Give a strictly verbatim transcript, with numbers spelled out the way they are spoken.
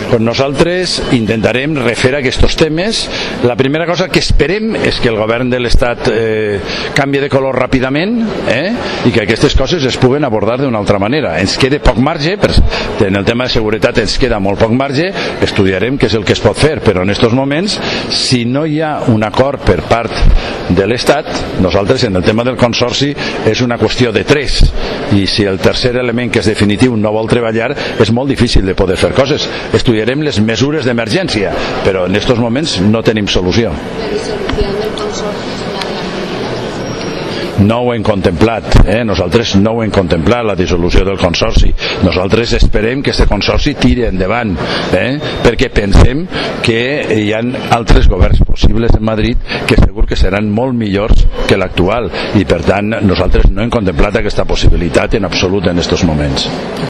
Pues nosaltres intentarem refer aquests temes. La primera cosa que esperem és que el govern de l'Estat eh, canvi de color ràpidament eh, i que aquestes coses es puguen abordar d'una altra manera. Ens queda poc marge, per, en el tema de seguretat ens queda molt poc marge, estudiarem què és el que es pot fer, però en aquests moments, si no hi ha un acord per part de l'Estat, nosaltres en el tema del consorci és una qüestió de tres, i si el tercer element, que és definitiu, no vol treballar, és molt difícil de poder fer coses. Estudiarem les mesures d'emergència, però en aquests moments no tenim solució. No ho hem contemplat, eh? nosaltres no ho hem contemplat, la dissolució del consorci. Nosaltres esperem que aquest consorci tiri endavant, eh? perquè pensem que hi ha altres governs possibles en Madrid que segur que seran molt millors que l'actual, i per tant nosaltres no hem contemplat aquesta possibilitat en absolut en aquests moments.